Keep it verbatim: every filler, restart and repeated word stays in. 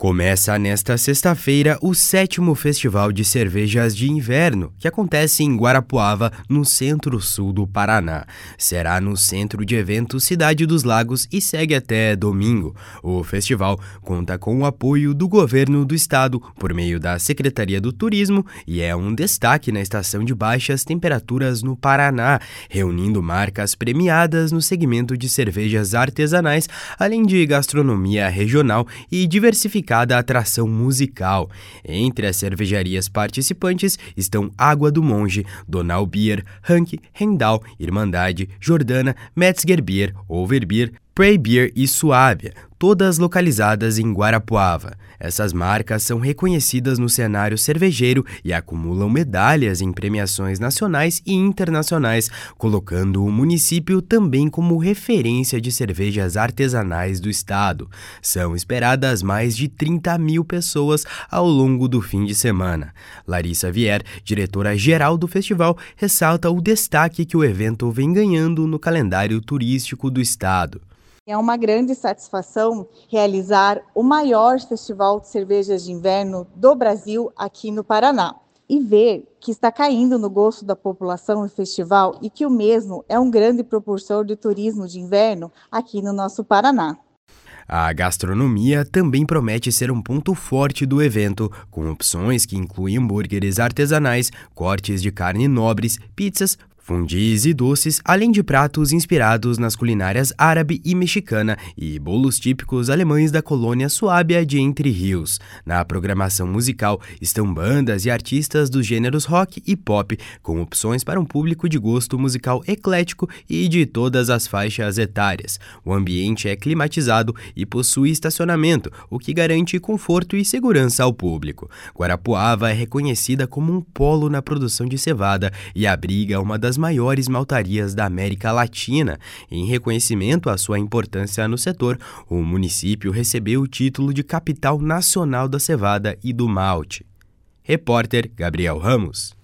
Começa nesta sexta-feira o sétimo Festival de Cervejas de Inverno, que acontece em Guarapuava, no centro-sul do Paraná. Será no Centro de Eventos Cidade dos Lagos e segue até domingo. O festival conta com o apoio do governo do estado por meio da Secretaria do Turismo e é um destaque na estação de baixas temperaturas no Paraná, reunindo marcas premiadas no segmento de cervejas artesanais, além de gastronomia regional e diversificada da atração musical. Entre as cervejarias participantes estão Água do Monge, Donal Beer, Rank, Rendal, Irmandade, Jordana, Metzger Beer, Overbeer, Prey Beer e Suábia, todas localizadas em Guarapuava. Essas marcas são reconhecidas no cenário cervejeiro e acumulam medalhas em premiações nacionais e internacionais, colocando o município também como referência de cervejas artesanais do estado. São esperadas mais de trinta mil pessoas ao longo do fim de semana. Larissa Vier, diretora-geral do festival, ressalta o destaque que o evento vem ganhando no calendário turístico do estado. É uma grande satisfação realizar o maior festival de cervejas de inverno do Brasil aqui no Paraná e ver que está caindo no gosto da população o festival e que o mesmo é um grande propulsor de turismo de inverno aqui no nosso Paraná. A gastronomia também promete ser um ponto forte do evento, com opções que incluem hambúrgueres artesanais, cortes de carne nobres, pizzas, fondis e doces, além de pratos inspirados nas culinárias árabe e mexicana e bolos típicos alemães da colônia Suábia de Entre Rios. Na programação musical estão bandas e artistas dos gêneros rock e pop, com opções para um público de gosto musical eclético e de todas as faixas etárias. O ambiente é climatizado e possui estacionamento, o que garante conforto e segurança ao público. Guarapuava é reconhecida como um polo na produção de cevada e abriga uma das maiores maltarias da América Latina. Em reconhecimento à sua importância no setor, o município recebeu o título de Capital Nacional da Cevada e do Malte. Repórter Gabriel Ramos.